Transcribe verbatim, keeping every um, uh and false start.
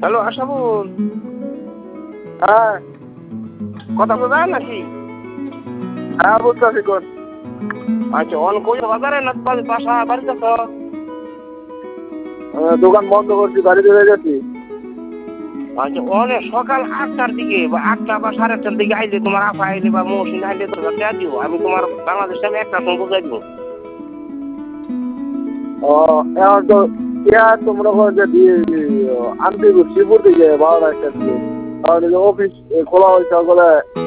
Hello Ashabul, হ্যাঁ কথা বোঝা যায় নাকি? হ্যাঁ বুঝতেছি কোন। আচ্ছা অন কই বাজারে না বাসা বাড়িতে তো? দোকান বন্ধ করছি, বাড়িতে হয়ে গেছি। আচ্ছা অনেক সকাল আটটার দিকে বা আটটা বা সাড়ে আটটার দিকে আইলে তোমার আফা আইলে বা মৌসুমি আইলে তো দেওয়া দিও, আমি তোমার বাংলাদেশ আমি একটা সময় বুঝাই দিব। ও এখন তো ইয়ার তোমরা যে দিয়ে আনতে শ্রীপুর থেকে বারোটা একটা দিয়ে, তাহলে অফিস খোলা হয়েছে সকালে